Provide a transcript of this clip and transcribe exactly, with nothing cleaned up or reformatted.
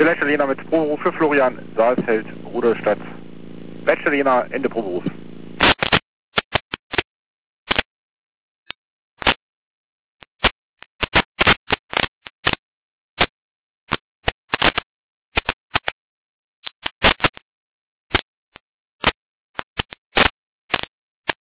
Bachelor mit Proberuf für Florian Saalfeld, Rudolstadt. Bachelor, Ende Proberuf.